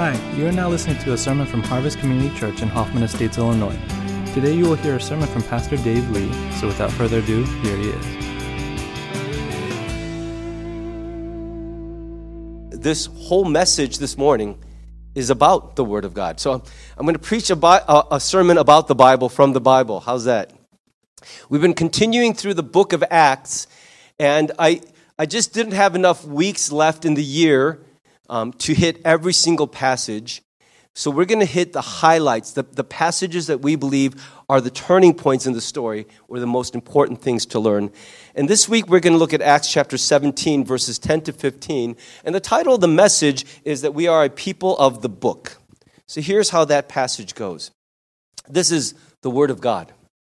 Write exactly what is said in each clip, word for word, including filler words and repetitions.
Hi, you are now listening to a sermon from Harvest Community Church in Hoffman Estates, Illinois. Today you will hear a sermon from Pastor Dave Lee, so without further ado, here he is. This whole message this morning is about the Word of God. So I'm going to preach a, Bi- a sermon about the Bible from the Bible. How's that? We've been continuing through the book of Acts, and I, I just didn't have enough weeks left in the year um, to hit every single passage. So we're going to hit the highlights, the, the passages that we believe are the turning points in the story or the most important things to learn. And this week we're going to look at Acts chapter seventeen, verses ten to fifteen. And the title of the message is that we are a people of the book. So here's how that passage goes. This is the Word of God.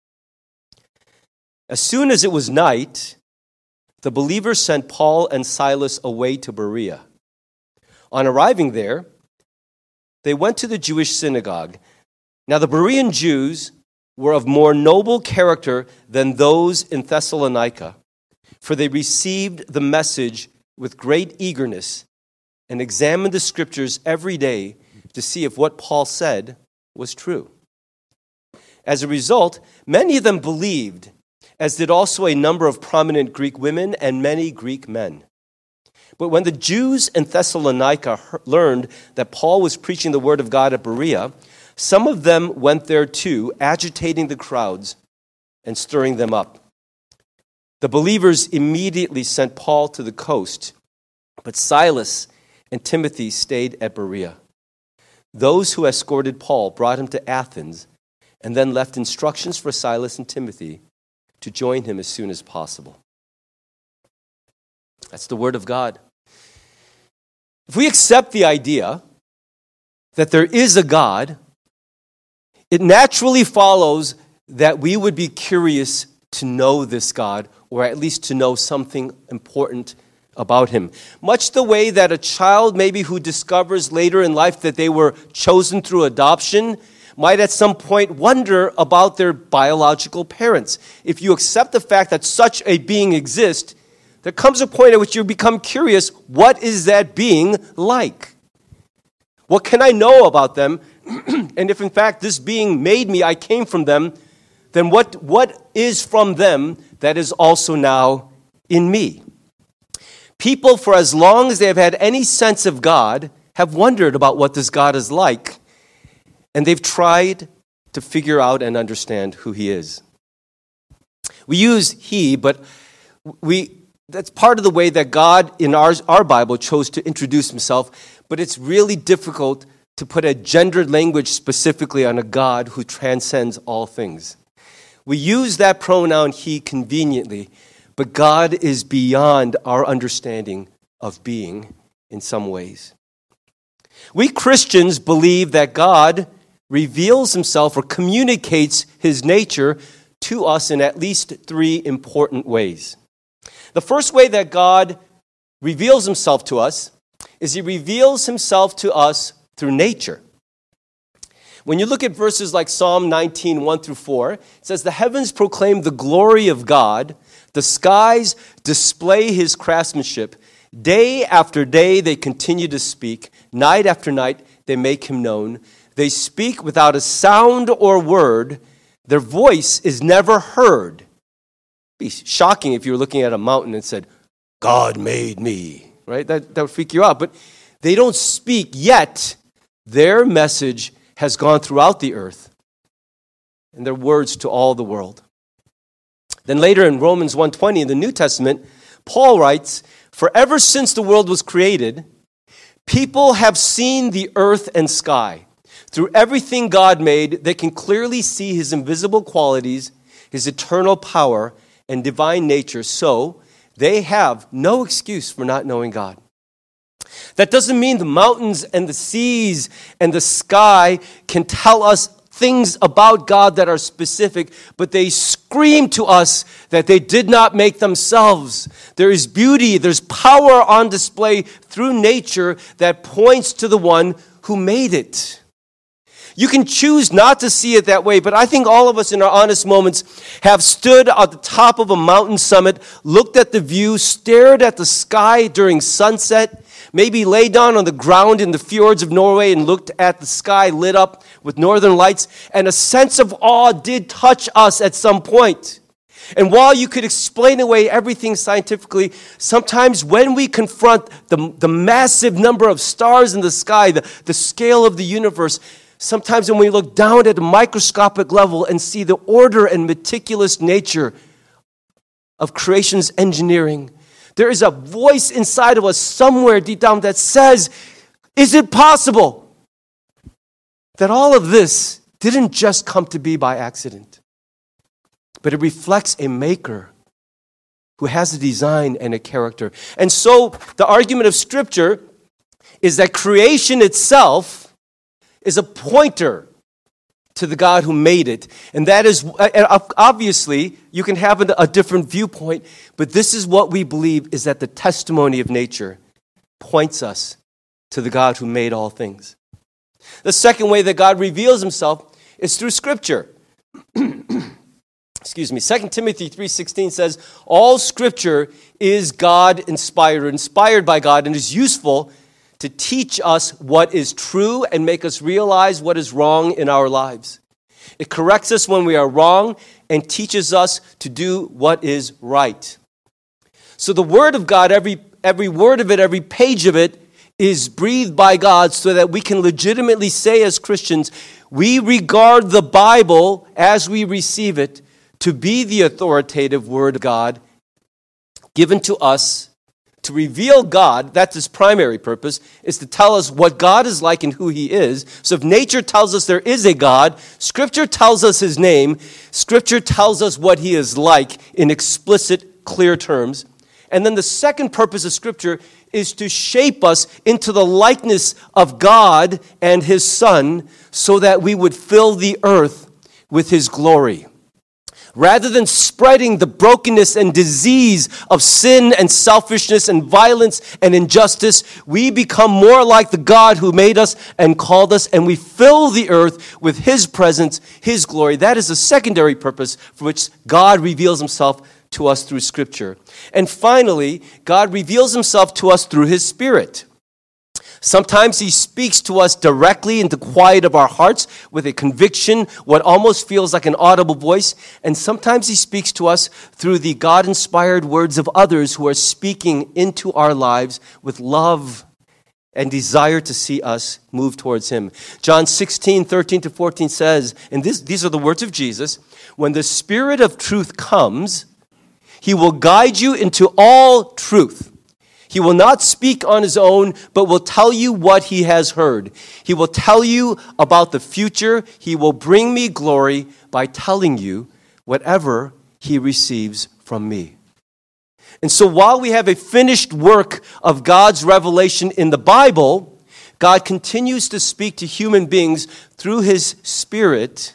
As soon as it was night, the believers sent Paul and Silas away to Berea. On arriving there, they went to the Jewish synagogue. Now the Berean Jews were of more noble character than those in Thessalonica, for they received the message with great eagerness and examined the scriptures every day to see if what Paul said was true. As a result, many of them believed, as did also a number of prominent Greek women and many Greek men. But when the Jews in Thessalonica learned that Paul was preaching the word of God at Berea, some of them went there too, agitating the crowds and stirring them up. The believers immediately sent Paul to the coast, but Silas and Timothy stayed at Berea. Those who escorted Paul brought him to Athens and then left instructions for Silas and Timothy to join him as soon as possible. That's the word of God. If we accept the idea that there is a God, it naturally follows that we would be curious to know this God, or at least to know something important about him. Much the way that a child maybe who discovers later in life that they were chosen through adoption might at some point wonder about their biological parents. If you accept the fact that such a being exists, there comes a point at which you become curious, what is that being like? What can I know about them? And if in fact this being made me, I came from them, then what, what is from them that is also now in me? People, for as long as they have had any sense of God, have wondered about what this God is like, and they've tried to figure out and understand who he is. We use he, but we that's part of the way that God in our, our Bible chose to introduce himself, but it's really difficult to put a gendered language specifically on a God who transcends all things. We use that pronoun he conveniently, but God is beyond our understanding of being in some ways. We Christians believe that God reveals himself or communicates his nature to us in at least three important ways. The first way that God reveals himself to us is he reveals himself to us through nature. When you look at verses like Psalm nineteen, one through four, it says, "The heavens proclaim the glory of God, the skies display his craftsmanship. Day after day they continue to speak, night after night they make him known. They speak without a sound or word, their voice is never heard." It'd be shocking if you were looking at a mountain and said, "God made me," right? That, that would freak you out. But they don't speak, yet their message has gone throughout the earth, and their words to all the world. Then later in Romans one twenty in the New Testament, Paul writes, "For ever since the world was created, people have seen the earth and sky. Through everything God made, they can clearly see his invisible qualities, his eternal power, and divine nature, so they have no excuse for not knowing God." That doesn't mean the mountains and the seas and the sky can tell us things about God that are specific, but they scream to us that they did not make themselves. There is beauty, there's power on display through nature that points to the one who made it. You can choose not to see it that way, but I think all of us in our honest moments have stood at the top of a mountain summit, looked at the view, stared at the sky during sunset, maybe lay down on the ground in the fjords of Norway and looked at the sky lit up with northern lights, and a sense of awe did touch us at some point. And while you could explain away everything scientifically, sometimes when we confront the, the massive number of stars in the sky, the, the scale of the universe, sometimes when we look down at a microscopic level and see the order and meticulous nature of creation's engineering, there is a voice inside of us somewhere deep down that says, is it possible that all of this didn't just come to be by accident, but it reflects a maker who has a design and a character? And so the argument of Scripture is that creation itself is a pointer to the God who made it. And that is, obviously, you can have a different viewpoint, but this is what we believe, is that the testimony of nature points us to the God who made all things. The second way that God reveals himself is through Scripture. Excuse me. Second Timothy three sixteen says, all Scripture is God-inspired, inspired by God, and is useful to teach us what is true and make us realize what is wrong in our lives. It corrects us when we are wrong and teaches us to do what is right. So the Word of God, every, every word of it, every page of it, is breathed by God so that we can legitimately say as Christians, we regard the Bible as we receive it to be the authoritative Word of God given to us to reveal God. That's his primary purpose, is to tell us what God is like and who he is. So if nature tells us there is a God, Scripture tells us his name, Scripture tells us what he is like in explicit, clear terms. And then the second purpose of Scripture is to shape us into the likeness of God and his Son so that we would fill the earth with his glory. Rather than spreading the brokenness and disease of sin and selfishness and violence and injustice, we become more like the God who made us and called us, and we fill the earth with his presence, his glory. That is the secondary purpose for which God reveals himself to us through Scripture. And finally, God reveals himself to us through his Spirit. Sometimes he speaks to us directly in the quiet of our hearts with a conviction, what almost feels like an audible voice. And sometimes he speaks to us through the God-inspired words of others who are speaking into our lives with love and desire to see us move towards him. John sixteen, thirteen to fourteen says, and this, these are the words of Jesus, when the Spirit of truth comes, he will guide you into all truth. He will not speak on his own, but will tell you what he has heard. He will tell you about the future. He will bring me glory by telling you whatever he receives from me. And so while we have a finished work of God's revelation in the Bible, God continues to speak to human beings through his Spirit,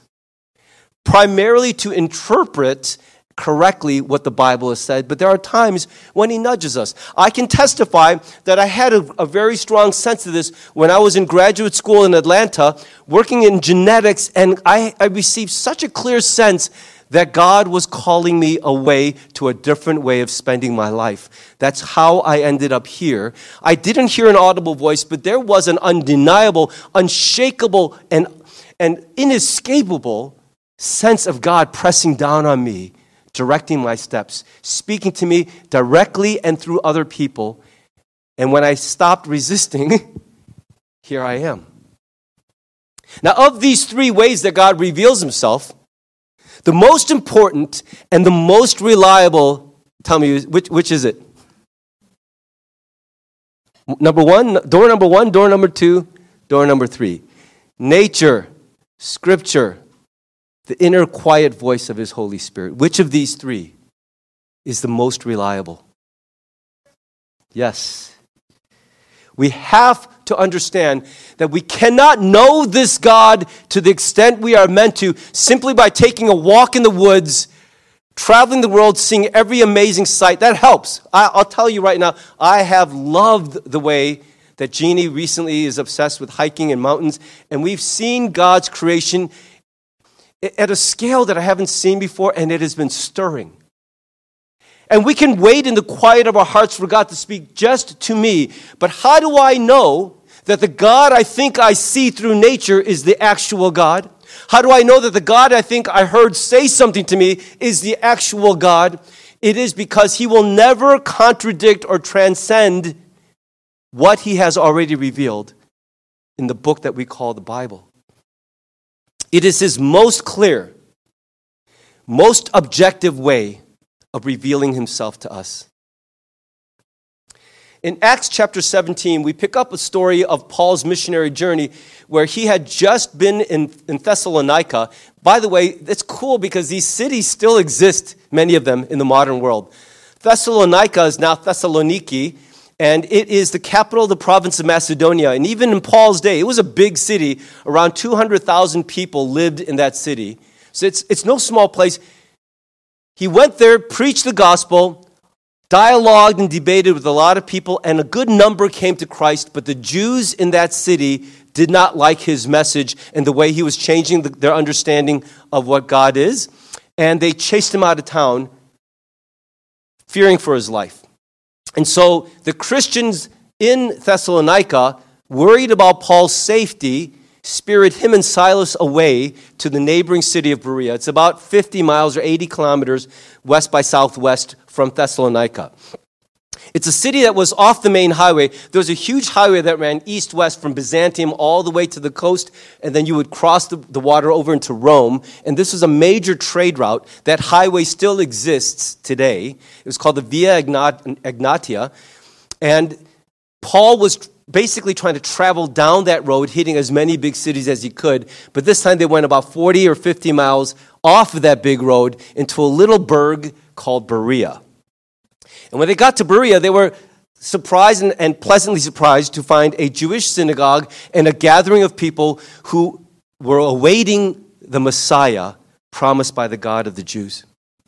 primarily to interpret correctly what the Bible has said, but there are times when he nudges us. I can testify that I had a, a very strong sense of this when I was in graduate school in Atlanta, working in genetics, and I, I received such a clear sense that God was calling me away to a different way of spending my life. That's how I ended up here. I didn't hear an audible voice, but there was an undeniable, unshakable, and, and inescapable sense of God pressing down on me, directing my steps, speaking to me directly and through other people. And when I stopped resisting, here I am. Now, of these three ways that God reveals himself, the most important and the most reliable, tell me, which, which is it? Number one, door number one, door number two, door number three. Nature, Scripture, the inner quiet voice of his Holy Spirit. Which of these three is the most reliable? Yes. We have to understand that we cannot know this God to the extent we are meant to simply by taking a walk in the woods, traveling the world, seeing every amazing sight. That helps. I, I'll tell you right now, I have loved the way that Jeannie recently is obsessed with hiking in mountains, and we've seen God's creation at a scale that I haven't seen before, and it has been stirring. And we can wait in the quiet of our hearts for God to speak just to me. But how do I know that the God I think I see through nature is the actual God? How do I know that the God I think I heard say something to me is the actual God? It is because he will never contradict or transcend what he has already revealed in the book that we call the Bible. It is his most clear, most objective way of revealing himself to us. In Acts chapter seventeen, we pick up a story of Paul's missionary journey where he had just been in, in Thessalonica. By the way, it's cool because these cities still exist, many of them, in the modern world. Thessalonica is now Thessaloniki, and it is the capital of the province of Macedonia. And even in Paul's day, it was a big city. Around two hundred thousand people lived in that city. So it's, it's no small place. He went there, preached the gospel, dialogued and debated with a lot of people, and a good number came to Christ. But the Jews in that city did not like his message and the way he was changing the, their understanding of what God is. And they chased him out of town, fearing for his life. And so the Christians in Thessalonica, worried about Paul's safety, spirited him and Silas away to the neighboring city of Berea. It's about fifty miles or eighty kilometers west by southwest from Thessalonica. It's a city that was off the main highway. There was a huge highway that ran east-west from Byzantium all the way to the coast, and then you would cross the, the water over into Rome. And this was a major trade route. That highway still exists today. It was called the Via Egnatia. And Paul was basically trying to travel down that road, hitting as many big cities as he could. But this time they went about forty or fifty miles off of that big road into a little burg called Berea. And when they got to Berea, they were surprised and, and pleasantly surprised to find a Jewish synagogue and a gathering of people who were awaiting the Messiah promised by the God of the Jews.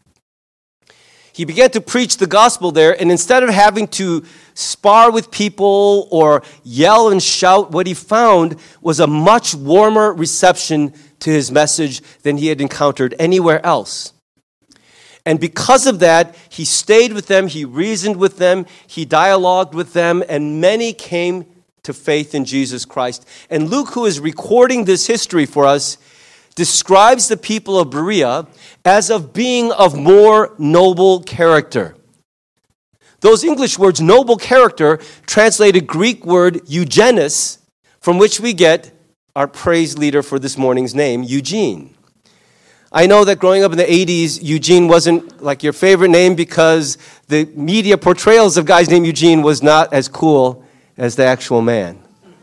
He began to preach the gospel there, and instead of having to spar with people or yell and shout, what he found was a much warmer reception to his message than he had encountered anywhere else. And because of that, he stayed with them, he reasoned with them, he dialogued with them, and many came to faith in Jesus Christ. And Luke, who is recording this history for us, describes the people of Berea as of being of more noble character. Those English words, noble character, translated Greek word eugenes, from which we get our praise leader for this morning's name, Eugene. I know that growing up in the eighties, Eugene wasn't like your favorite name because the media portrayals of guys named Eugene was not as cool as the actual man.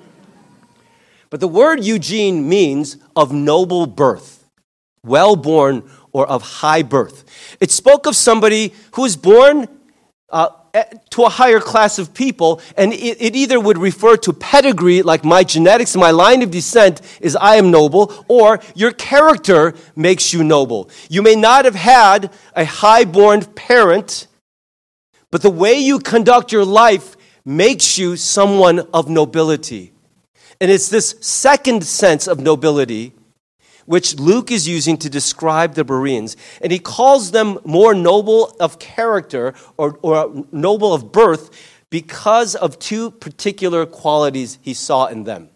But the word Eugene means of noble birth, well-born, or of high birth. It spoke of somebody who was born uh, to a higher class of people, and it, it either would refer to pedigree, like my genetics, my line of descent is I am noble, or your character makes you noble. You may not have had a high-born parent, but the way you conduct your life makes you someone of nobility. And it's this second sense of nobility which Luke is using to describe the Bereans. And he calls them more noble of character or, or noble of birth because of two particular qualities he saw in them.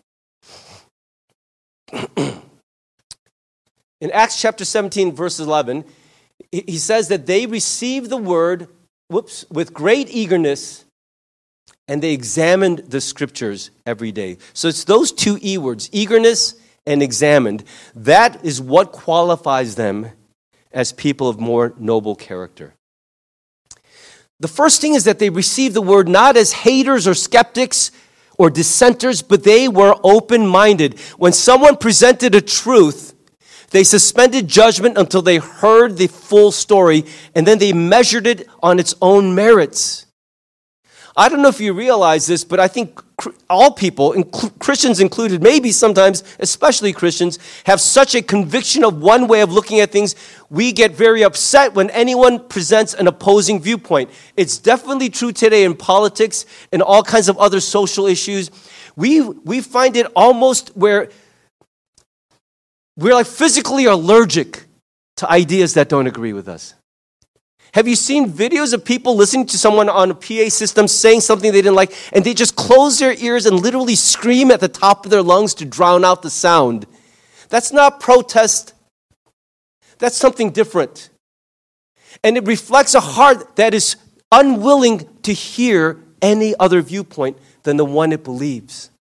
In Acts chapter seventeen, verse eleven, he says that they received the word whoops, with great eagerness, and they examined the scriptures every day. So it's those two E words, eagerness and examined. That is what qualifies them as people of more noble character. The first thing is that they received the word not as haters or skeptics or dissenters, but they were open-minded. When someone presented a truth, they suspended judgment until they heard the full story, and then they measured it on its own merits. I don't know if you realize this, but I think all people, Christians included, maybe sometimes, especially Christians, have such a conviction of one way of looking at things, we get very upset when anyone presents an opposing viewpoint. It's definitely true today in politics and all kinds of other social issues. We, we find it almost where we're like physically allergic to ideas that don't agree with us. Have you seen videos of people listening to someone on a P A system saying something they didn't like, and they just close their ears and literally scream at the top of their lungs to drown out the sound? That's not protest. That's something different. And it reflects a heart that is unwilling to hear any other viewpoint than the one it believes.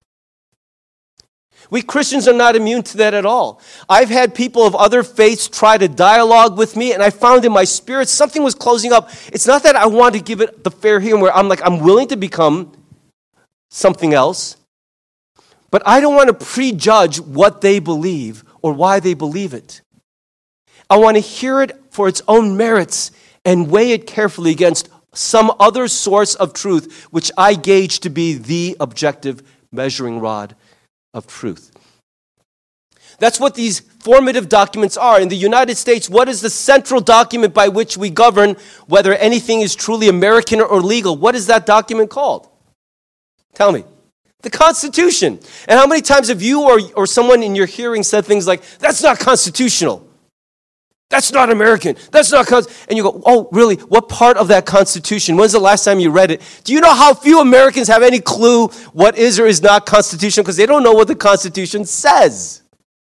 We Christians are not immune to that at all. I've had people of other faiths try to dialogue with me, and I found in my spirit something was closing up. It's not that I want to give it the fair hearing where I'm like, I'm willing to become something else, but I don't want to prejudge what they believe or why they believe it. I want to hear it for its own merits and weigh it carefully against some other source of truth, which I gauge to be the objective measuring rod of truth. That's what these formative documents are. In the United States, what is the central document by which we govern whether anything is truly American or legal? What is that document called? Tell me. The Constitution. And how many times have you or, or someone in your hearing said things like, that's not constitutional. That's not American. That's not cons-. And you go, oh, really? What part of that Constitution? When's the last time you read it? Do you know how few Americans have any clue what is or is not constitutional? Because they don't know what the Constitution says.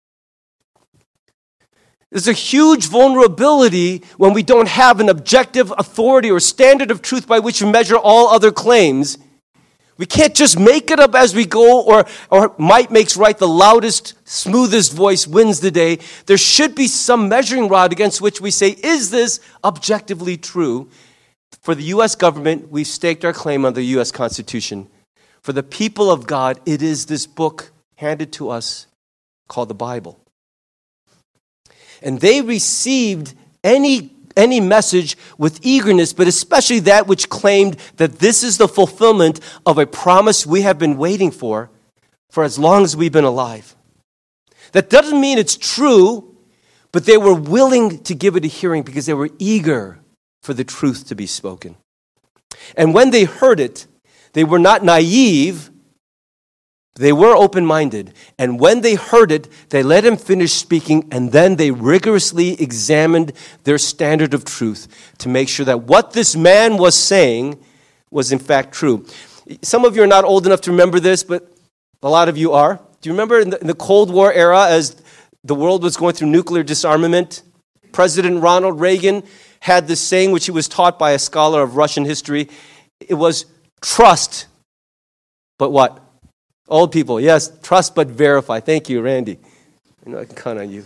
There's a huge vulnerability when we don't have an objective authority or standard of truth by which we measure all other claims. We can't just make it up as we go, or, or might makes right, the loudest, smoothest voice wins the day. There should be some measuring rod against which we say, is this objectively true? For the U S government, we've staked our claim on the U S Constitution. For the people of God, it is this book handed to us called the Bible. And they received any any message with eagerness, but especially that which claimed that this is the fulfillment of a promise we have been waiting for for as long as we've been alive. That doesn't mean it's true, but they were willing to give it a hearing because they were eager for the truth to be spoken. And when they heard it, they were not naive, they were open-minded. And when they heard it, they let him finish speaking, and then they rigorously examined their standard of truth to make sure that what this man was saying was in fact true. Some of you are not old enough to remember this, but a lot of you are. Do you remember in the, in the Cold War era, as the world was going through nuclear disarmament, President Ronald Reagan had this saying, which he was taught by a scholar of Russian history. It was, trust, but what? Old people, yes, trust but verify. Thank you, Randy. I know I can count on you.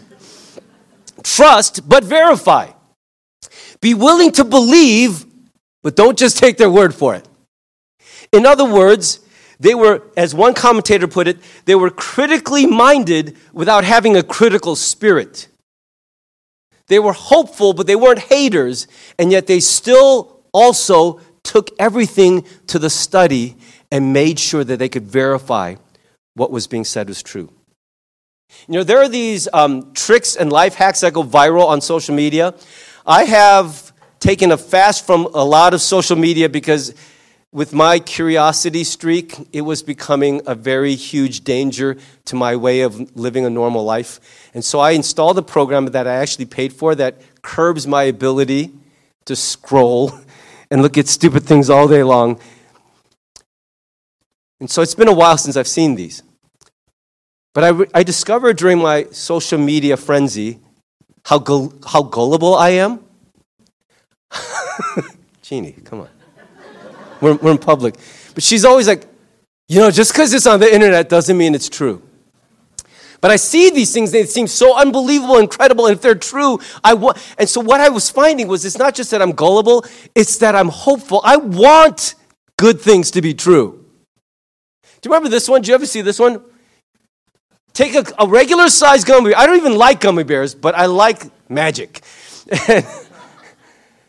Trust but verify. Be willing to believe, but don't just take their word for it. In other words, they were, as one commentator put it, they were critically minded without having a critical spirit. They were hopeful, but they weren't haters, and yet they still also took everything to the study and made sure that they could verify what was being said was true. You know, there are these um, tricks and life hacks that go viral on social media. I have taken a fast from a lot of social media because with my curiosity streak, it was becoming a very huge danger to my way of living a normal life. And so I installed a program that I actually paid for that curbs my ability to scroll and look at stupid things all day long. And so it's been a while since I've seen these. But I, re- I discovered during my social media frenzy how gu- how gullible I am. Jeannie, come on. We're, we're in public. But she's always like, you know, just because it's on the internet doesn't mean it's true. But I see these things, they seem so unbelievable, incredible, and if they're true, I want. And so what I was finding was it's not just that I'm gullible, it's that I'm hopeful. I want good things to be true. Do you remember this one? Did you ever see this one? Take a, a regular sized gummy bear. I don't even like gummy bears, but I like magic.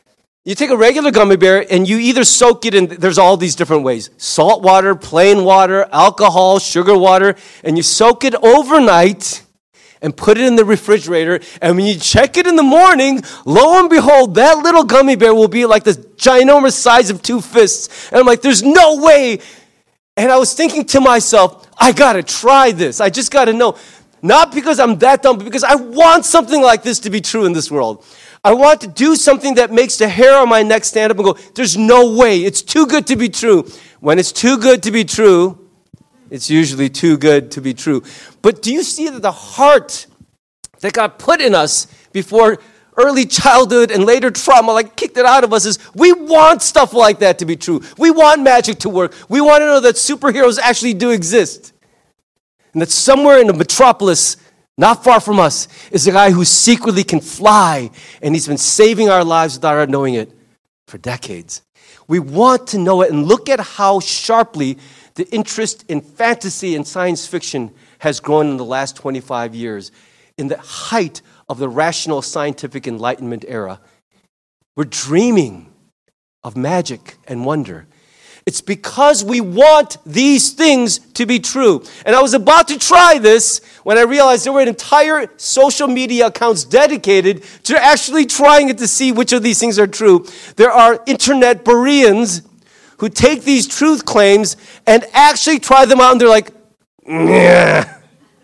You take a regular gummy bear and you either soak it in, there's all these different ways. Salt water, plain water, alcohol, sugar water, and you soak it overnight and put it in the refrigerator. And when you check it in the morning, lo and behold, that little gummy bear will be like the ginormous size of two fists. And I'm like, there's no way. And I was thinking to myself, I got to try this. I just got to know. Not because I'm that dumb, but because I want something like this to be true in this world. I want to do something that makes the hair on my neck stand up and go, there's no way. It's too good to be true. When it's too good to be true, it's usually too good to be true. But do you see that the heart that God put in us before early childhood and later trauma, like kicked it out of us, is we want stuff like that to be true. We want magic to work. We want to know that superheroes actually do exist. And that somewhere in the metropolis, not far from us, is a guy who secretly can fly, and he's been saving our lives without our knowing it for decades. We want to know it, and look at how sharply the interest in fantasy and science fiction has grown in the last twenty-five years. In the height of the rational scientific enlightenment era, we're dreaming of magic and wonder. It's because we want these things to be true. And I was about to try this when I realized there were entire social media accounts dedicated to actually trying it to see which of these things are true. There are internet Bereans who take these truth claims and actually try them out, and they're like, yeah.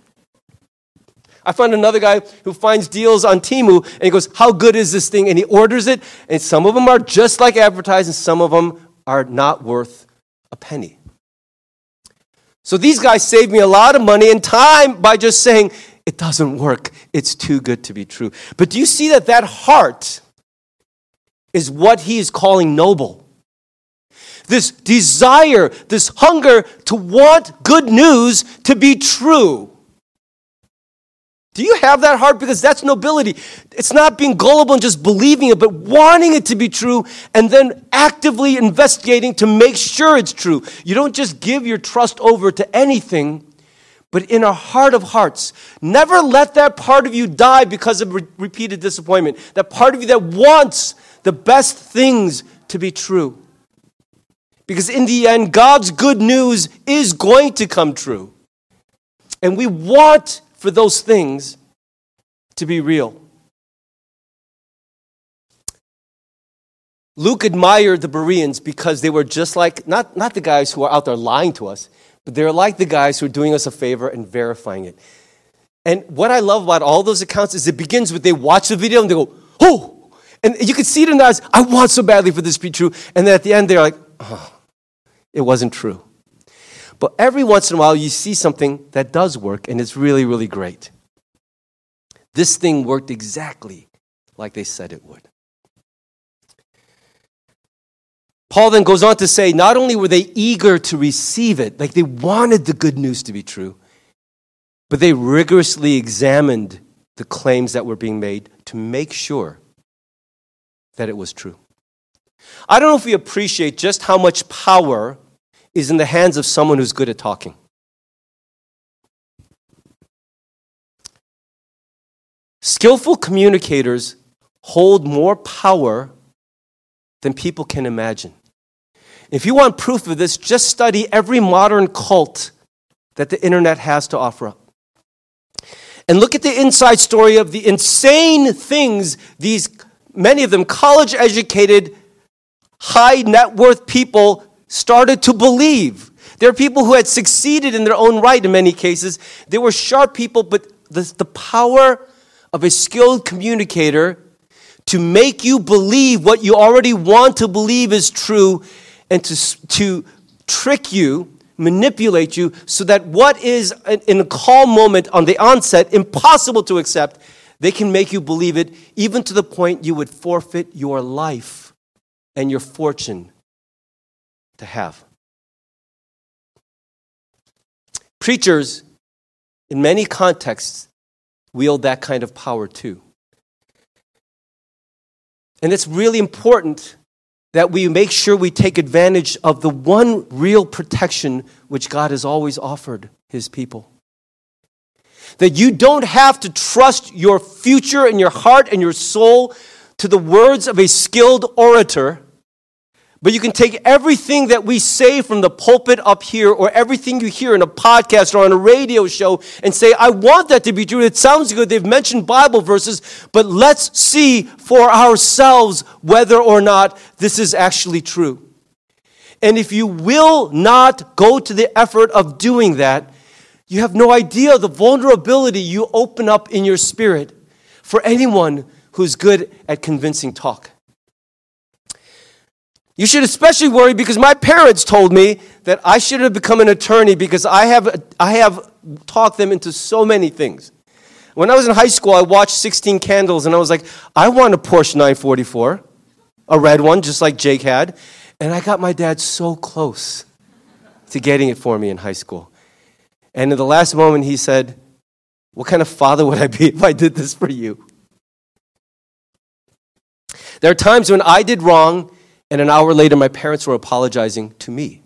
I found another guy who finds deals on Temu, and he goes, how good is this thing? And he orders it, and some of them are just like advertised, and some of them are not worth a penny. So these guys saved me a lot of money and time by just saying, it doesn't work. It's too good to be true. But do you see that that heart is what he is calling noble? This desire, this hunger to want good news to be true. Do you have that heart? Because that's nobility. It's not being gullible and just believing it, but wanting it to be true and then actively investigating to make sure it's true. You don't just give your trust over to anything, but in a heart of hearts. Never let that part of you die because of re- repeated disappointment. That part of you that wants the best things to be true. Because in the end, God's good news is going to come true. And we want for those things to be real. Luke admired the Bereans because they were just like, not, not the guys who are out there lying to us, but they're like the guys who are doing us a favor and verifying it. And what I love about all those accounts is it begins with they watch the video and they go, oh! And you can see it in their eyes, I want so badly for this to be true. And then at the end they're like, oh, it wasn't true. But every once in a while, you see something that does work, and it's really, really great. This thing worked exactly like they said it would. Paul then goes on to say, not only were they eager to receive it, like they wanted the good news to be true, but they rigorously examined the claims that were being made to make sure that it was true. I don't know if we appreciate just how much power is in the hands of someone who's good at talking. Skillful communicators hold more power than people can imagine. If you want proof of this, just study every modern cult that the internet has to offer up. And look at the inside story of the insane things these, many of them college-educated, high net worth people started to believe. There are people who had succeeded in their own right in many cases. They were sharp people, but the, the power of a skilled communicator to make you believe what you already want to believe is true and to, to trick you, manipulate you, so that what is in a calm moment on the onset impossible to accept, they can make you believe it even to the point you would forfeit your life and your fortune to have. Preachers, in many contexts, wield that kind of power too. And it's really important that we make sure we take advantage of the one real protection which God has always offered his people. That you don't have to trust your future and your heart and your soul to the words of a skilled orator, but you can take everything that we say from the pulpit up here or everything you hear in a podcast or on a radio show and say, I want that to be true. It sounds good. They've mentioned Bible verses, but let's see for ourselves whether or not this is actually true. And if you will not go to the effort of doing that, you have no idea the vulnerability you open up in your spirit for anyone who's good at convincing talk. You should especially worry because my parents told me that I should have become an attorney because I have I have talked them into so many things. When I was in high school, I watched sixteen Candles, and I was like, I want a Porsche nine forty-four, a red one, just like Jake had. And I got my dad so close to getting it for me in high school. And in the last moment, he said, what kind of father would I be if I did this for you? There are times when I did wrong, and an hour later, my parents were apologizing to me.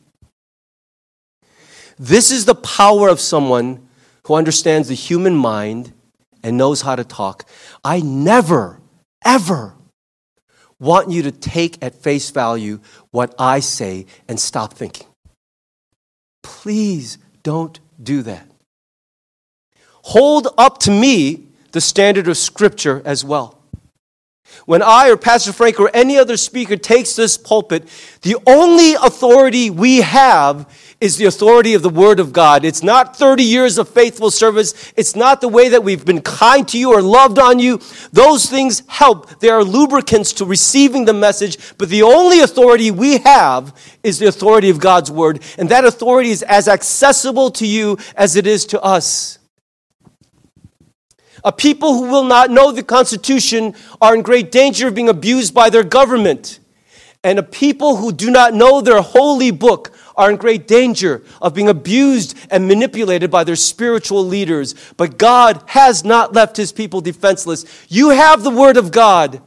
This is the power of someone who understands the human mind and knows how to talk. I never, ever want you to take at face value what I say and stop thinking. Please don't do that. Hold up to me the standard of Scripture as well. When I or Pastor Frank or any other speaker takes this pulpit, the only authority we have is the authority of the Word of God. It's not thirty years of faithful service. It's not the way that we've been kind to you or loved on you. Those things help. They are lubricants to receiving the message. But the only authority we have is the authority of God's Word. And that authority is as accessible to you as it is to us. A people who will not know the Constitution are in great danger of being abused by their government. And a people who do not know their holy book are in great danger of being abused and manipulated by their spiritual leaders. But God has not left his people defenseless. You have the Word of God,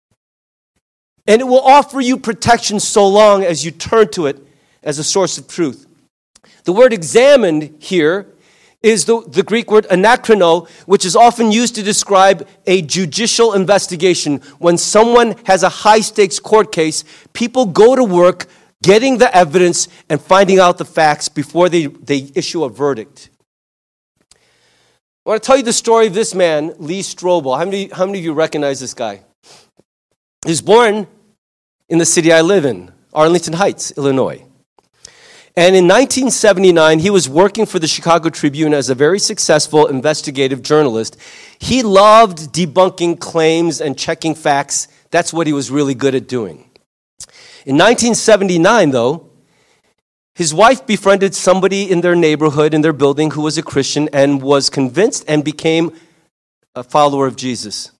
and it will offer you protection so long as you turn to it as a source of truth. The word examined here is the, the Greek word anachrono, which is often used to describe a judicial investigation. When someone has a high-stakes court case, people go to work getting the evidence and finding out the facts before they, they issue a verdict. I want to tell you the story of this man, Lee Strobel. How many, how many of you recognize this guy? He was born in the city I live in, Arlington Heights, Illinois. And in nineteen seventy-nine, he was working for the Chicago Tribune as a very successful investigative journalist. He loved debunking claims and checking facts. That's what he was really good at doing. In nineteen seventy-nine, though, his wife befriended somebody in their neighborhood, in their building, who was a Christian and was convinced and became a follower of Jesus.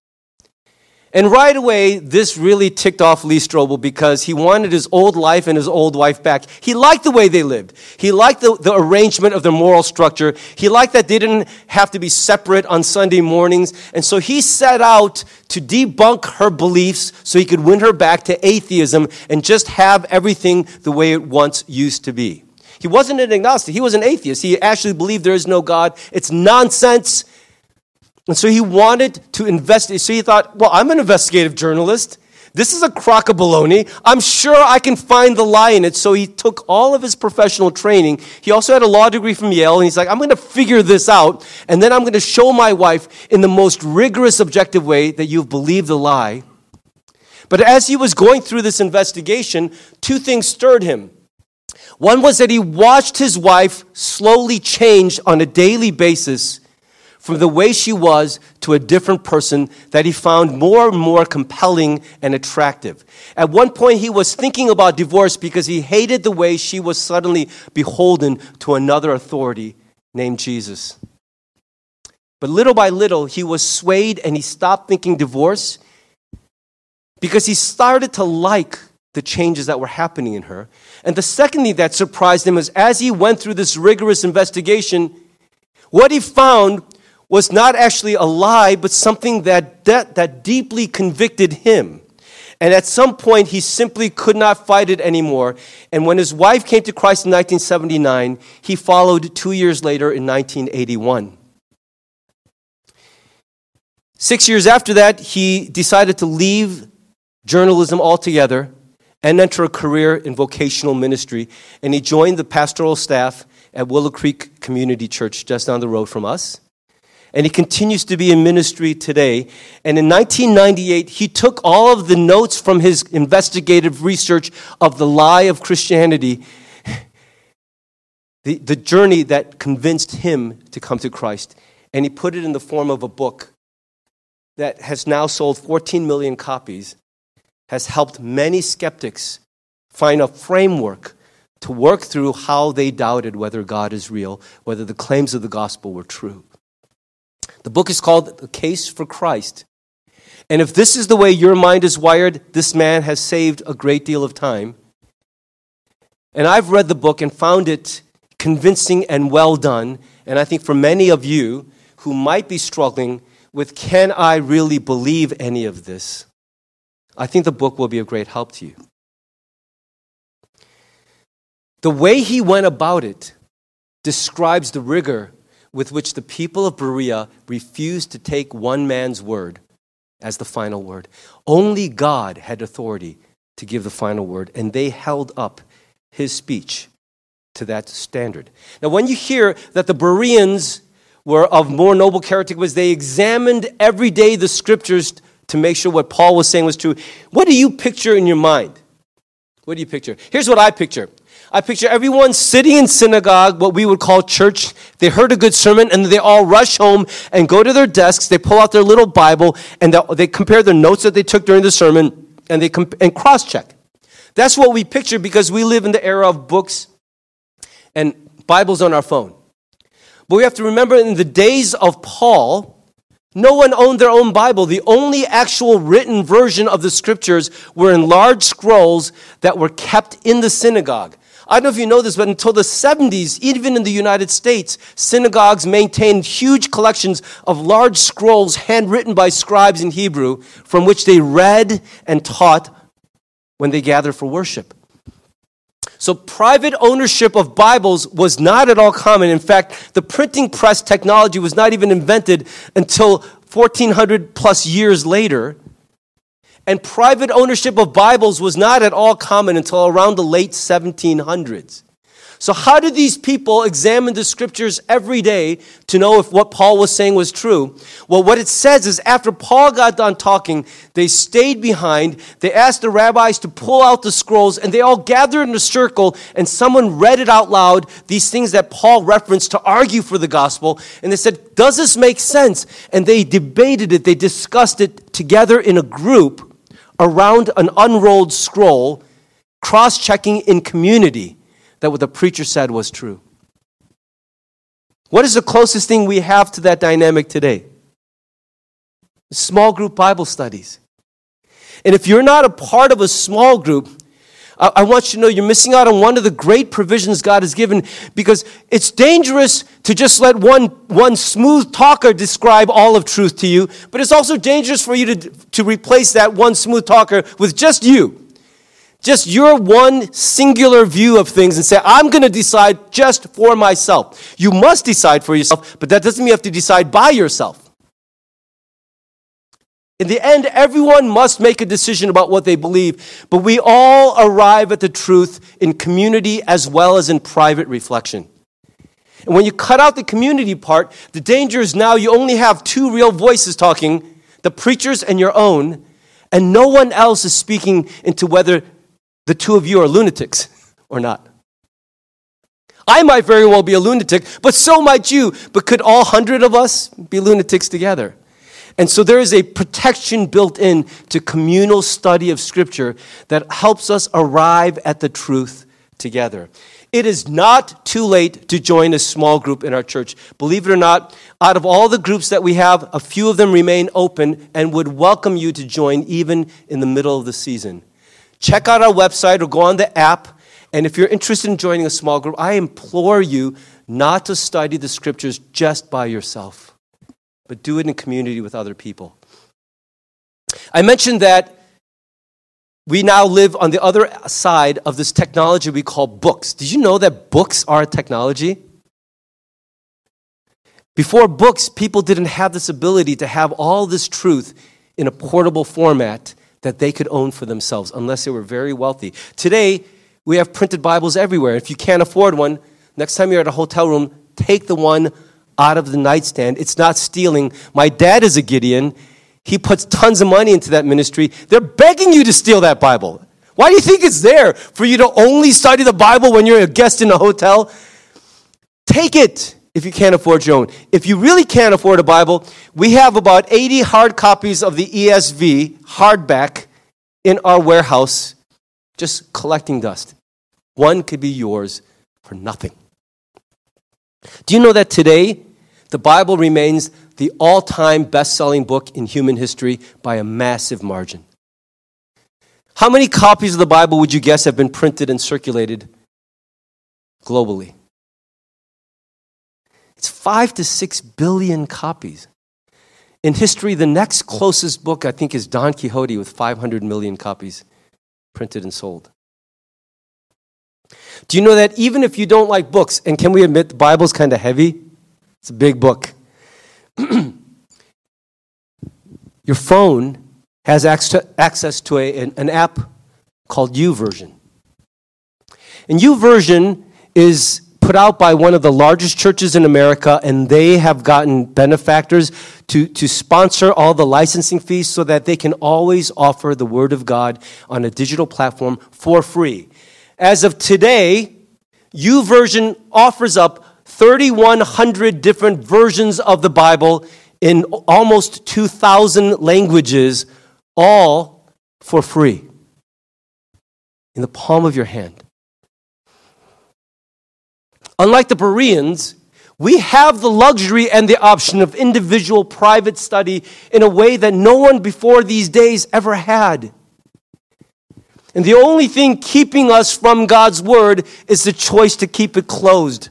And right away, this really ticked off Lee Strobel because he wanted his old life and his old wife back. He liked the way they lived. He liked the, the arrangement of their moral structure. He liked that they didn't have to be separate on Sunday mornings. And so he set out to debunk her beliefs so he could win her back to atheism and just have everything the way it once used to be. He wasn't an agnostic. He was an atheist. He actually believed there is no God. It's nonsense. And so he wanted to investigate. So he thought, well, I'm an investigative journalist. This is a crock of baloney. I'm sure I can find the lie in it. So he took all of his professional training. He also had a law degree from Yale. And he's like, I'm going to figure this out. And then I'm going to show my wife in the most rigorous, objective way that you've believed the lie. But as he was going through this investigation, two things stirred him. One was that he watched his wife slowly change on a daily basis from the way she was to a different person that he found more and more compelling and attractive. At one point, he was thinking about divorce because he hated the way she was suddenly beholden to another authority named Jesus. But little by little, he was swayed and he stopped thinking divorce because he started to like the changes that were happening in her. And the second thing that surprised him is as he went through this rigorous investigation, what he found was not actually a lie, but something that, that that deeply convicted him. And at some point, he simply could not fight it anymore. And when his wife came to Christ in nineteen seventy-nine, he followed two years later in nineteen eighty-one. Six years after that, he decided to leave journalism altogether, and enter a career in vocational ministry. And he joined the pastoral staff at Willow Creek Community Church just down the road from us. And he continues to be in ministry today. And in nineteen ninety-eight, he took all of the notes from his investigative research of the lie of Christianity, the, the journey that convinced him to come to Christ, and he put it in the form of a book that has now sold fourteen million copies, has helped many skeptics find a framework to work through how they doubted whether God is real, whether the claims of the gospel were true. The book is called The Case for Christ. And if this is the way your mind is wired, this man has saved a great deal of time. And I've read the book and found it convincing and well done. And I think for many of you who might be struggling with, can I really believe any of this? I think the book will be of great help to you. The way he went about it describes the rigor with which the people of Berea refused to take one man's word as the final word. Only God had authority to give the final word, and they held up his speech to that standard. Now, when you hear that the Bereans were of more noble character because they examined every day the scriptures to make sure what Paul was saying was true, what do you picture in your mind? What do you picture? Here's what I picture. I picture everyone sitting in synagogue, what we would call church. They heard a good sermon, and they all rush home and go to their desks. They pull out their little Bible, and they compare the notes that they took during the sermon, and they comp- and cross-check. That's what we picture because we live in the era of books and Bibles on our phone. But we have to remember, in the days of Paul, no one owned their own Bible. The only actual written version of the scriptures were in large scrolls that were kept in the synagogue. I don't know if you know this, but until the seventies, even in the United States, synagogues maintained huge collections of large scrolls handwritten by scribes in Hebrew from which they read and taught when they gathered for worship. So private ownership of Bibles was not at all common. In fact, the printing press technology was not even invented until fourteen hundred plus years later. And private ownership of Bibles was not at all common until around the late seventeen hundreds. So how did these people examine the scriptures every day to know if what Paul was saying was true? Well, what it says is after Paul got done talking, they stayed behind. They asked the rabbis to pull out the scrolls, and they all gathered in a circle, and someone read it out loud, these things that Paul referenced to argue for the gospel. And they said, does this make sense? And they debated it. They discussed it together in a group around an unrolled scroll, cross-checking in community that what the preacher said was true. What is the closest thing we have to that dynamic today? Small group Bible studies. And if you're not a part of a small group, I, I want you to know you're missing out on one of the great provisions God has given, because it's dangerous to just let one, one smooth talker describe all of truth to you, but it's also dangerous for you to, to replace that one smooth talker with just you. Just your one singular view of things and say, I'm going to decide just for myself. You must decide for yourself, but that doesn't mean you have to decide by yourself. In the end, everyone must make a decision about what they believe, but we all arrive at the truth in community as well as in private reflection. And when you cut out the community part, the danger is now you only have two real voices talking, the preacher's and your own, and no one else is speaking into whether the two of you are lunatics or not. I might very well be a lunatic, but so might you. But could all hundred of us be lunatics together? And so there is a protection built in to communal study of Scripture that helps us arrive at the truth together. It is not too late to join a small group in our church. Believe it or not, out of all the groups that we have, a few of them remain open and would welcome you to join even in the middle of the season. Check out our website or go on the app. And if you're interested in joining a small group, I implore you not to study the scriptures just by yourself, but do it in community with other people. I mentioned that we now live on the other side of this technology we call books. Did you know that books are a technology? Before books, people didn't have this ability to have all this truth in a portable format that they could own for themselves unless they were very wealthy. Today, we have printed Bibles everywhere. If you can't afford one, next time you're at a hotel room, take the one out of the nightstand. It's not stealing. My dad is a Gideon. He puts tons of money into that ministry. They're begging you to steal that Bible. Why do you think it's there? For you to only study the Bible when you're a guest in a hotel? Take it if you can't afford your own. If you really can't afford a Bible, we have about eighty hard copies of the E S V, hardback, in our warehouse, just collecting dust. One could be yours for nothing. Do you know that today, the Bible remains the all-time best-selling book in human history by a massive margin? How many copies of the Bible would you guess have been printed and circulated globally? It's five to six billion copies. In history, the next closest book, I think, is Don Quixote with five hundred million copies printed and sold. Do you know that even if you don't like books, and can we admit the Bible's kind of heavy? It's a big book. Your phone has access to a, an, an app called YouVersion. And YouVersion is put out by one of the largest churches in America, and they have gotten benefactors to, to sponsor all the licensing fees so that they can always offer the Word of God on a digital platform for free. As of today, YouVersion offers up thirty-one hundred different versions of the Bible in almost two thousand languages, all for free, in the palm of your hand. Unlike the Bereans, we have the luxury and the option of individual private study in a way that no one before these days ever had. And the only thing keeping us from God's Word is the choice to keep it closed.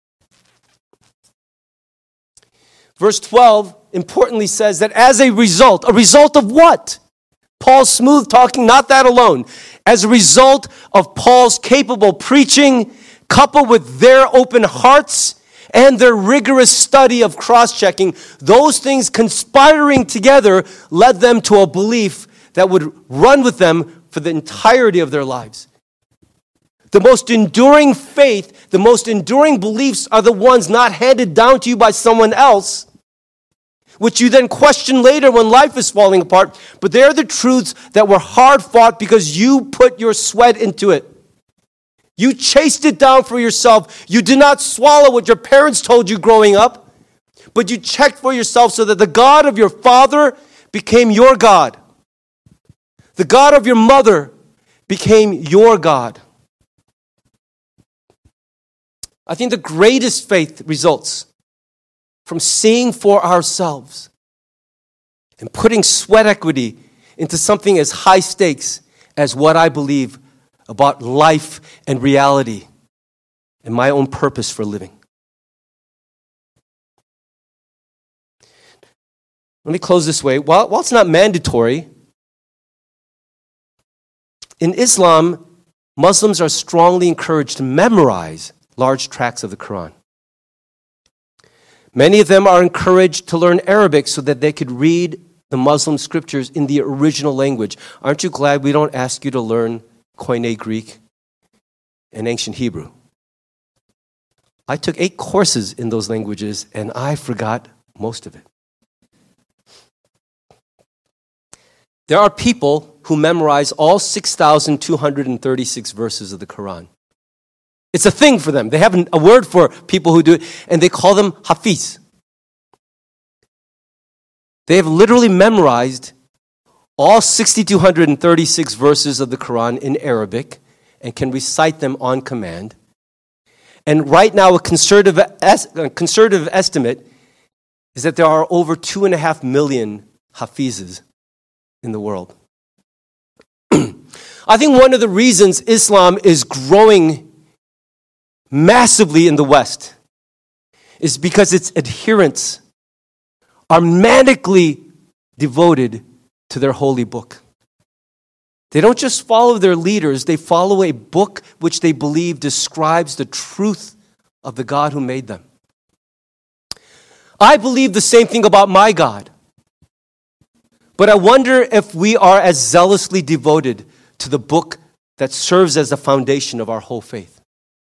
Verse twelve importantly says that as a result, a result of what? Paul's smooth talking, not that alone. As a result of Paul's capable preaching, coupled with their open hearts and their rigorous study of cross-checking, those things conspiring together led them to a belief that would run with them for the entirety of their lives. The most enduring faith, the most enduring beliefs are the ones not handed down to you by someone else, which you then question later when life is falling apart, but they're the truths that were hard fought because you put your sweat into it. You chased it down for yourself. You did not swallow what your parents told you growing up, but you checked for yourself so that the God of your father became your God. The God of your mother became your God. I think the greatest faith results from seeing for ourselves and putting sweat equity into something as high stakes as what I believe about life and reality and my own purpose for living. Let me close this way. While, while it's not mandatory, in Islam, Muslims are strongly encouraged to memorize large tracts of the Quran. Many of them are encouraged to learn Arabic so that they could read the Muslim scriptures in the original language. Aren't you glad we don't ask you to learn Koine Greek and ancient Hebrew? I took eight courses in those languages and I forgot most of it. There are people who memorize all six thousand two hundred thirty-six verses of the Quran. It's a thing for them. They have a word for people who do it, and they call them hafiz. They have literally memorized all six thousand two hundred thirty-six verses of the Quran in Arabic and can recite them on command. And right now, a conservative, a conservative estimate is that there are over two and a half million hafizes in the world. I think one of the reasons Islam is growing massively in the West is because its adherents are manically devoted to their holy book. They don't just follow their leaders, they follow a book which they believe describes the truth of the God who made them. I believe the same thing about my God. But I wonder if we are as zealously devoted to the book that serves as the foundation of our whole faith.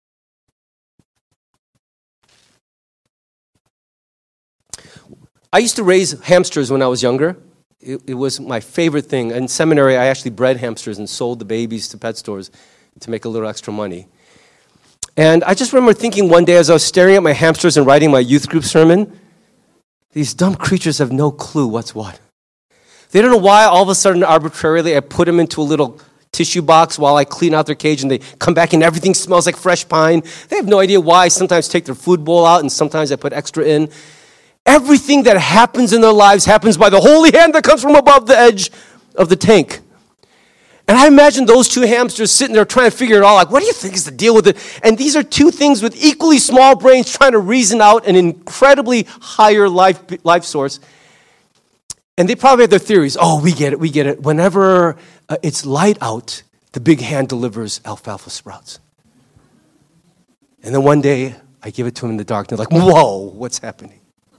I used to raise hamsters when I was younger. It, it was my favorite thing. In seminary, I actually bred hamsters and sold the babies to pet stores to make a little extra money. And I just remember thinking one day as I was staring at my hamsters and writing my youth group sermon, these dumb creatures have no clue what's what. They don't know why all of a sudden arbitrarily I put them into a little tissue box while I clean out their cage and they come back and everything smells like fresh pine. They have no idea why I sometimes take their food bowl out and sometimes I put extra in. Everything that happens in their lives happens by the holy hand that comes from above the edge of the tank. And I imagine those two hamsters sitting there trying to figure it all out. Like, what do you think is the deal with it? And these are two things with equally small brains trying to reason out an incredibly higher life, life source. And they probably have their theories. Oh, we get it, we get it. Whenever uh, it's light out, the big hand delivers alfalfa sprouts. And then one day, I give it to them in the dark, and they're like, whoa, what's happening?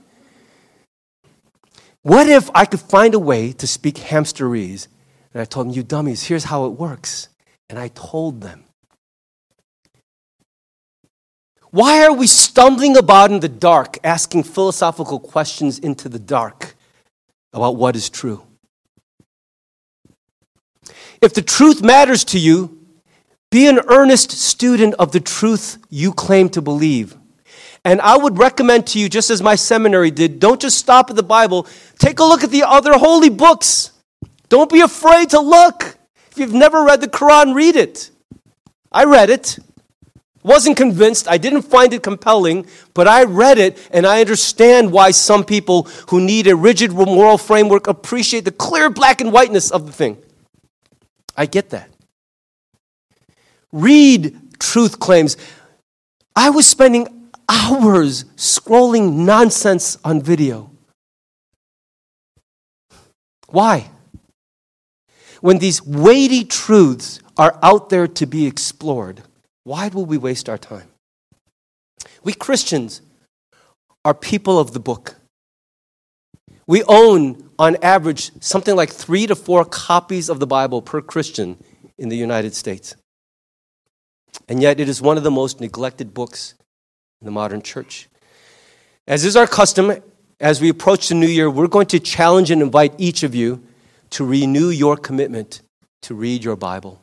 What if I could find a way to speak hamsterese? And I told them, you dummies, here's how it works. And I told them. Why are we stumbling about in the dark, asking philosophical questions into the dark about what is true? If the truth matters to you, be an earnest student of the truth you claim to believe. And I would recommend to you, just as my seminary did, don't just stop at the Bible. Take a look at the other holy books. Don't be afraid to look. If you've never read the Quran, read it. I read it. Wasn't convinced. I didn't find it compelling, but I read it and I understand why some people who need a rigid moral framework appreciate the clear black and whiteness of the thing. I get that. Read truth claims. I was spending hours scrolling nonsense on video. Why? When these weighty truths are out there to be explored, why will we waste our time? We Christians are people of the book. We own, on average, something like three to four copies of the Bible per Christian in the United States. And yet it is one of the most neglected books in the modern church. As is our custom, as we approach the new year, we're going to challenge and invite each of you to renew your commitment to read your Bible.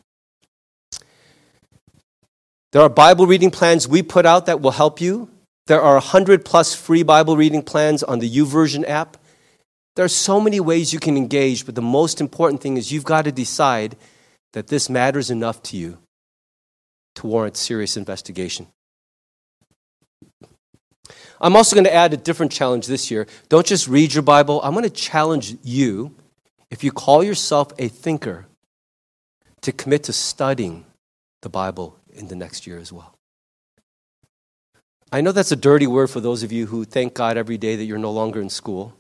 There are Bible reading plans we put out that will help you. There are one hundred plus free Bible reading plans on the YouVersion app. There are so many ways you can engage, but the most important thing is you've got to decide that this matters enough to you to warrant serious investigation. I'm also going to add a different challenge this year. Don't just read your Bible. I'm going to challenge you, if you call yourself a thinker, to commit to studying the Bible in the next year as well. I know that's a dirty word for those of you who thank God every day that you're no longer in school.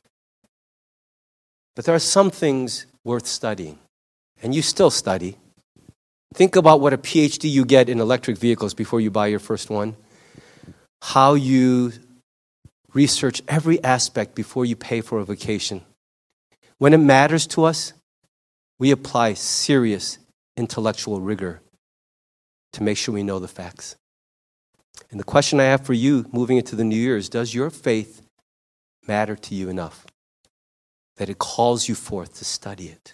But there are some things worth studying, and you still study. Think about what a P H D you get in electric vehicles before you buy your first one. How you research every aspect before you pay for a vacation. When it matters to us, we apply serious intellectual rigor to make sure we know the facts. And the question I have for you moving into the new year is, does your faith matter to you enough that it calls you forth to study it?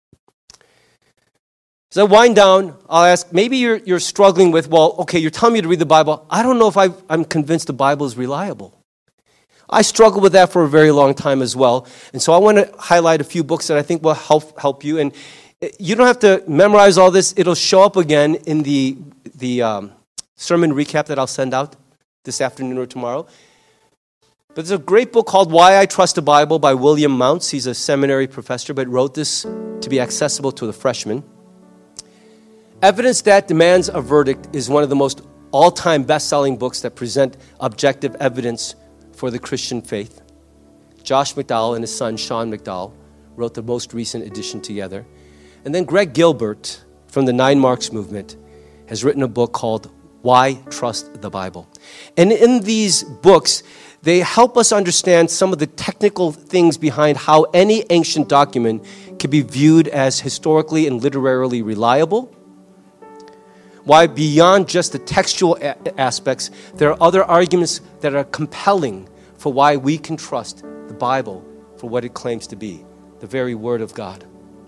As I wind down, I'll ask, maybe you're, you're struggling with, well, okay, you're telling me to read the Bible. I don't know if I've, I'm convinced the Bible is reliable. I struggled with that for a very long time as well. And so I want to highlight a few books that I think will help help you. And you don't have to memorize all this. It'll show up again in the, the um, sermon recap that I'll send out this afternoon or tomorrow. But there's a great book called Why I Trust the Bible by William Mounce. He's a seminary professor, but wrote this to be accessible to the freshmen. Evidence That Demands a Verdict is one of the most all-time best-selling books that present objective evidence for the Christian faith. Josh McDowell and his son, Sean McDowell, wrote the most recent edition together. And then Greg Gilbert from the Nine Marks movement has written a book called Why Trust the Bible. And in these books, They help us understand some of the technical things behind how any ancient document can be viewed as historically and literarily reliable. Why beyond just the textual a- aspects, there are other arguments that are compelling for why we can trust the Bible for what it claims to be, the very Word of God.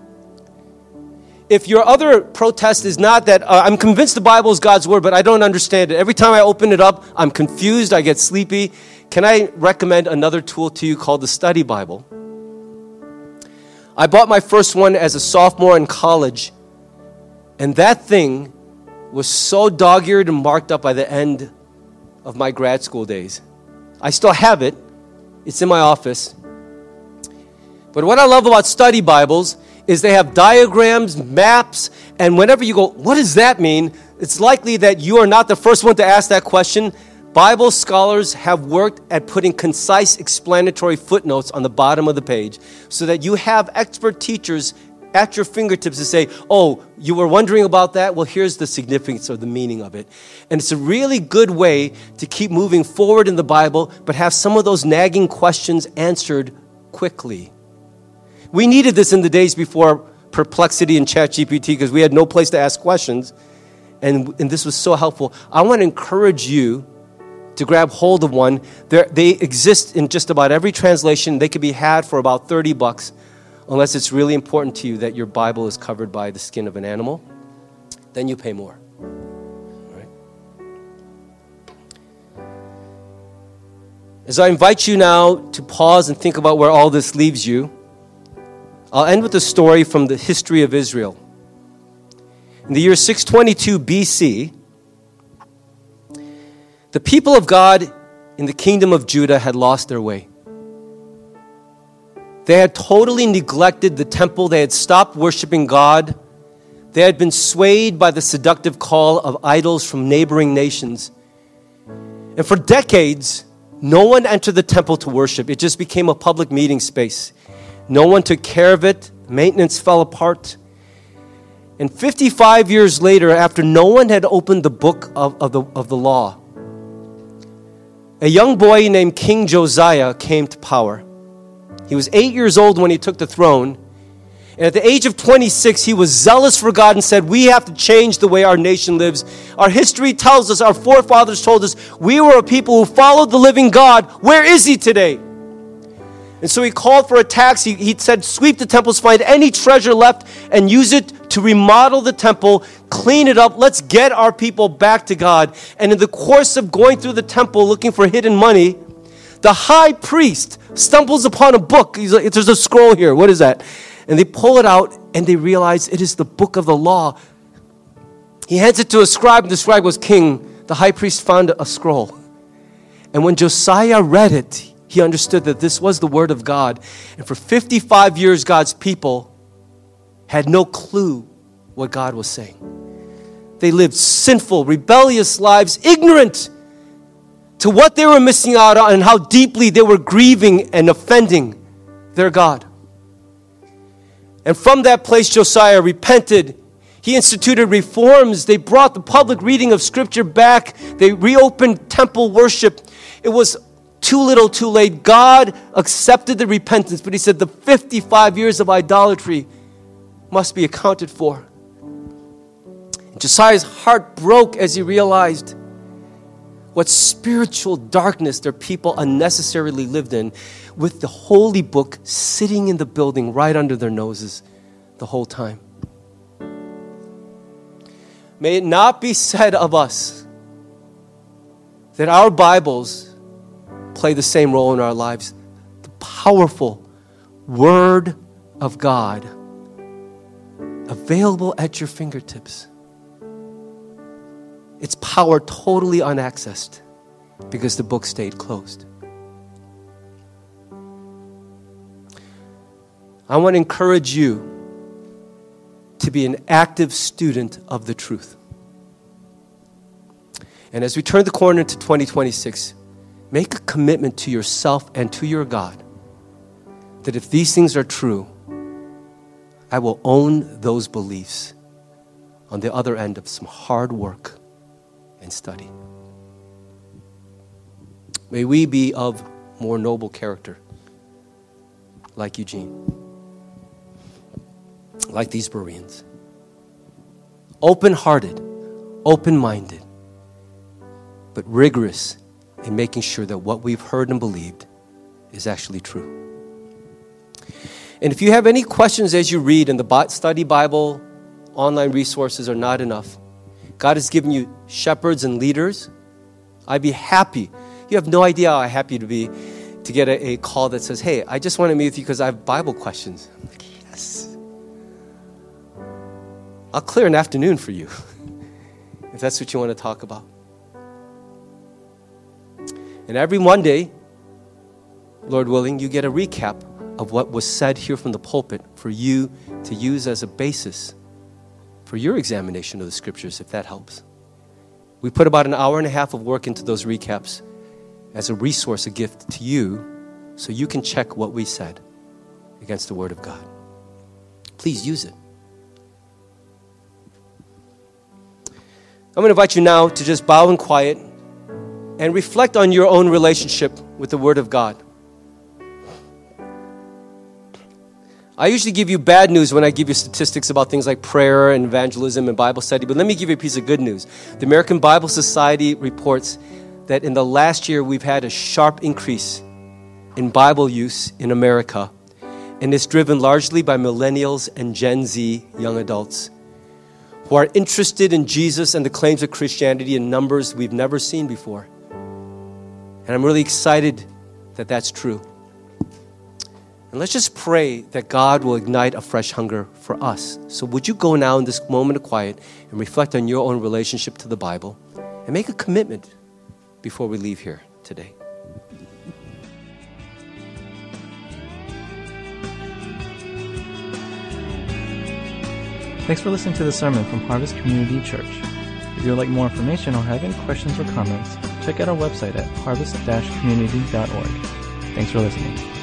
If your other protest is not that uh, I'm convinced the Bible is God's Word, but I don't understand it. Every time I open it up, I'm confused, I get sleepy. Can I recommend another tool to you called the Study Bible? I bought my first one as a sophomore in college, and that thing was so dog-eared and marked up by the end of my grad school days. I still have it. It's in my office. But what I love about study Bibles is they have diagrams, maps, and whenever you go, what does that mean? It's likely that you are not the first one to ask that question. Bible scholars have worked at putting concise explanatory footnotes on the bottom of the page so that you have expert teachers at your fingertips to say, oh, you were wondering about that? Well, here's the significance or the meaning of it. And it's a really good way to keep moving forward in the Bible, but have some of those nagging questions answered quickly. We needed this in the days before Perplexity and ChatGPT because we had no place to ask questions. And, and this was so helpful. I want to encourage you to grab hold of one. They're, they exist in just about every translation. They could be had for about thirty bucks, unless it's really important to you that your Bible is covered by the skin of an animal. Then you pay more. All right? As I invite you now to pause and think about where all this leaves you, I'll end with a story from the history of Israel. In the year six twenty-two B C, the people of God in the kingdom of Judah had lost their way. They had totally neglected the temple. They had stopped worshiping God. They had been swayed by the seductive call of idols from neighboring nations. And for decades, no one entered the temple to worship. It just became a public meeting space. No one took care of it. Maintenance fell apart. And fifty-five years later, after no one had opened the book of, of, the, of the law, a young boy named King Josiah came to power. He was eight years old when he took the throne. And at the age of twenty-six, he was zealous for God and said, we have to change the way our nation lives. Our history tells us, our forefathers told us, we were a people who followed the living God. Where is he today? And so he called for a tax. He, he said, sweep the temples, find any treasure left, and use it to remodel the temple, clean it up. Let's get our people back to God. And in the course of going through the temple looking for hidden money, the high priest stumbles upon a book. He's like, there's a scroll here. What is that? And they pull it out, and they realize it is the book of the law. He hands it to a scribe, and the scribe was king. The high priest found a scroll. And when Josiah read it, he understood that this was the word of God. And for fifty-five years, God's people had no clue what God was saying. They lived sinful, rebellious lives, ignorant to what they were missing out on and how deeply they were grieving and offending their God. And from that place, Josiah repented. He instituted reforms. They brought the public reading of Scripture back. They reopened temple worship. It was too little, too late. God accepted the repentance, but he said the fifty-five years of idolatry must be accounted for. And Josiah's heart broke as he realized what spiritual darkness their people unnecessarily lived in, with the holy book sitting in the building right under their noses the whole time. May it not be said of us that our Bibles play the same role in our lives. The powerful Word of God available at your fingertips. Its power totally unaccessed because the book stayed closed. I want to encourage you to be an active student of the truth. And as we turn the corner into twenty twenty-six, make a commitment to yourself and to your God that if these things are true, I will own those beliefs on the other end of some hard work and study. May we be of more noble character, like Eugene, like these Bereans. Open-hearted, open-minded, but rigorous in making sure that what we've heard and believed is actually true. And if you have any questions as you read, and the study Bible online resources are not enough, God has given you shepherds and leaders. I'd be happy. You have no idea how happy to be to get a, a call that says, hey, I just want to meet with you because I have Bible questions. I'm like, yes. I'll clear an afternoon for you if that's what you want to talk about. And every Monday, Lord willing, you get a recap of what was said here from the pulpit for you to use as a basis for your examination of the scriptures, if that helps. We put about an hour and a half of work into those recaps as a resource, a gift to you, so you can check what we said against the Word of God. Please use it. I'm going to invite you now to just bow in quiet and reflect on your own relationship with the Word of God. I usually give you bad news when I give you statistics about things like prayer and evangelism and Bible study, but let me give you a piece of good news. The American Bible Society reports that in the last year we've had a sharp increase in Bible use in America, and it's driven largely by millennials and Gen Z young adults who are interested in Jesus and the claims of Christianity in numbers we've never seen before. And I'm really excited that that's true. And let's just pray that God will ignite a fresh hunger for us. So would you go now in this moment of quiet and reflect on your own relationship to the Bible and make a commitment before we leave here today. Thanks for listening to the sermon from Harvest Community Church. If you would like more information or have any questions or comments, check out our website at harvest dash community dot org. Thanks for listening.